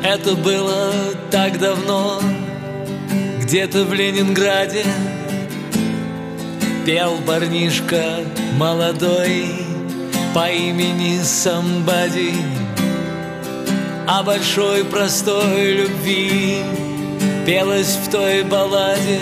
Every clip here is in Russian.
Это было так давно, где-то в Ленинграде пел парнишка молодой по имени Somebody о большой простой любви. Пелось в той балладе: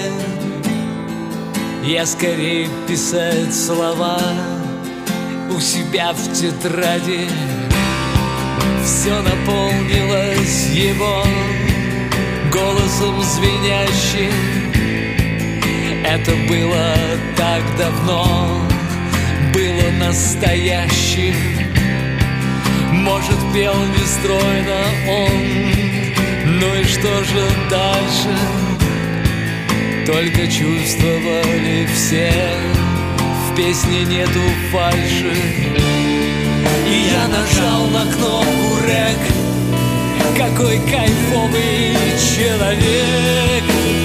я скорее писать слова у себя в тетради. Все наполнилось его голосом звенящим. Это было так давно, было настоящим. Может, пел нестройно он, ну и что же дальше? Только чувствовали все, в песне нету фальши. И я нажал на кнопку рэк. Какой кайфовый человек!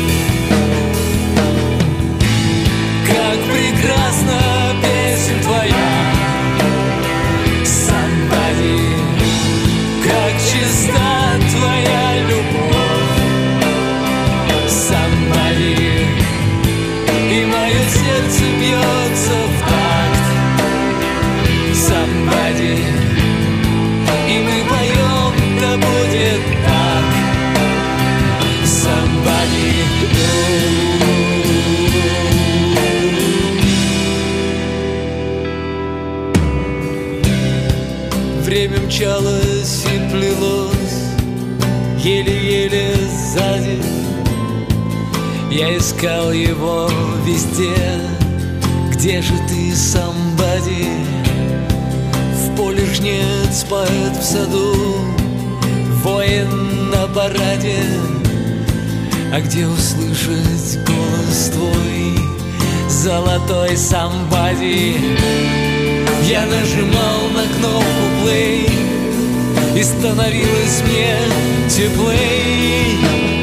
Как прекрасна песня твоя, Somebody, как чиста твоя любовь, Somebody, и мое сердце бьется в такт, Somebody, и мы поем, да будет так, Somebody. Время мчалось и плелось еле-еле сзади. Я искал его везде. Где же ты, Somebody? В поле жнец спает в саду, воин на параде. А где услышать голос твой, золотой Somebody? Я нажимал на кнопку play, и становилось мне теплей.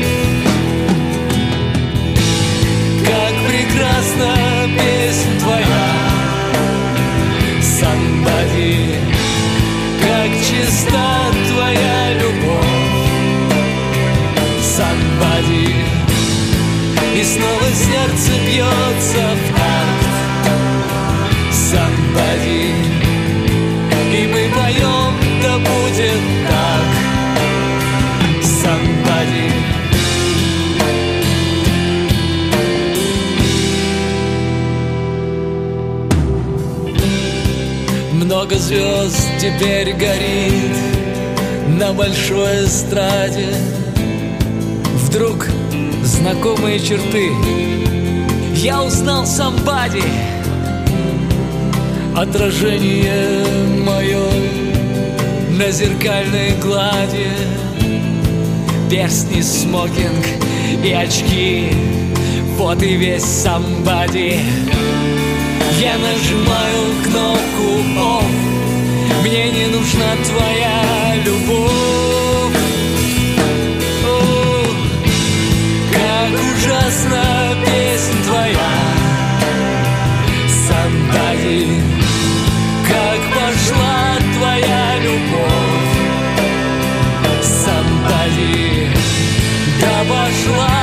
Как прекрасна песня твоя, Somebody, как чиста твоя любовь, Somebody, и снова сердце бьется в такт, Somebody, и мы поем, да будет так, Somebody. Много звезд теперь горит на большой эстраде. Вдруг знакомые черты, я узнал Somebody. Отражение мое на зеркальной глади, перстни, смокинг и очки, вот и весь Somebody. Я нажимаю кнопку off, мне не нужна твоя любовь. О, как ужасна песня твоя, Somebody, как пошла твоя любовь, Somebody, да пошла.